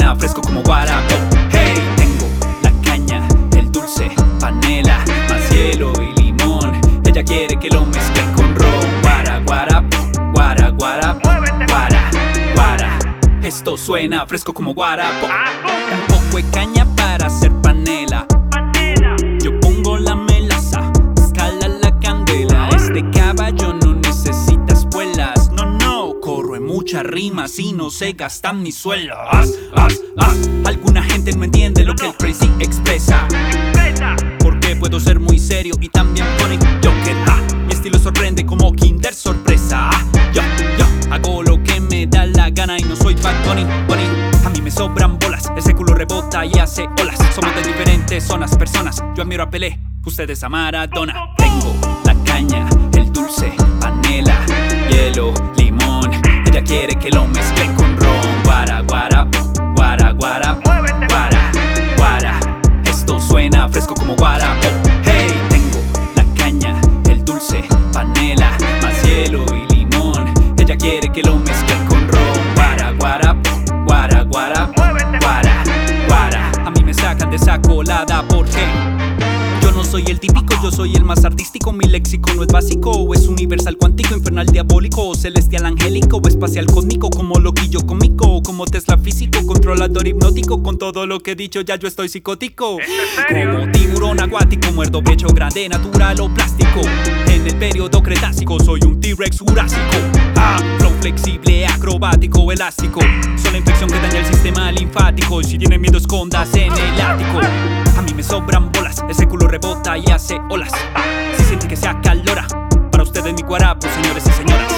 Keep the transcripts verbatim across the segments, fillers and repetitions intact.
suena fresco como guarapo. Hey, tengo la caña, el dulce, panela, más hielo y limón. Ella quiere que lo mezcle con ron. Guara, guarapo, guara, guarapo, guara, guara. Esto suena fresco como guarapo. Un poco de caña para hacer panela. Yo pongo la melaza, escala la candela. Este caballo no necesita espuelas. No, no, corro en muchas rimas y no se gastan mis suelos. Ah, ah. Alguna gente no entiende lo que el crazy expresa, porque puedo ser muy serio y también funny. Yo que ah, mi estilo sorprende como Kinder Sorpresa. Ah, yo, yo hago lo que me da la gana y no soy Bad Bunny, Bunny. A mí me sobran bolas, ese culo rebota y hace olas. Somos de diferentes zonas, personas. Yo admiro a Pelé, ustedes a Maradona. Tengo la caña, el dulce, panela, hielo, limón. Ella quiere que lo mezcle con ron. Guara, guarapo, guara, guarapo, guara, guara. Esto suena fresco como guarapo. Hey, tengo la caña, el dulce, panela, más hielo y limón. Ella quiere que lo mezcle con ron. Guara, guarapo, guara, guarapo, guara, guara. A mí me sacan de esa colada porque yo no soy el típico, yo soy el más artístico. Mi léxico no es básico, o es universal, cuántico, infernal, diabólico, o celestial, angélico, o espacial, cósmico, como loquillo cómico, o como Tesla físico, controlador hipnótico. Con todo lo que he dicho ya yo estoy psicótico. Como tiburón acuático, muerdo pecho grande, natural o plástico. En el periodo cretácico soy un T-Rex jurásico. Ah, flow flexible, acrobático, elástico. Soy la infección que daña el sistema linfático. Y si tienen miedo escondas en el ático. A mí me sobran bolas, ese culo rebota y hace olas. Si siente que se acalora, para ustedes mi guarapo, señores y señoras.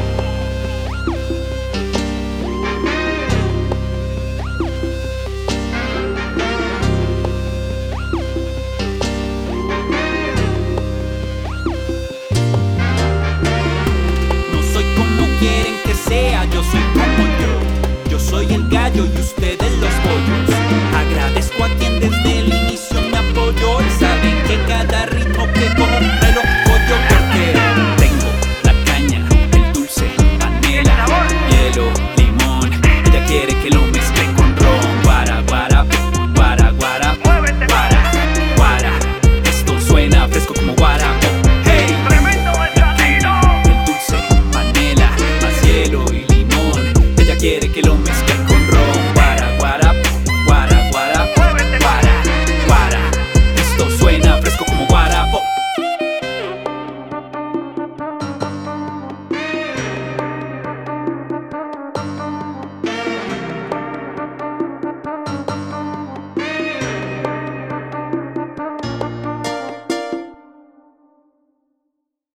No soy como quieren que sea, yo soy como yo. Yo soy el gallo y ustedes los pollos. Agradezco a quien desde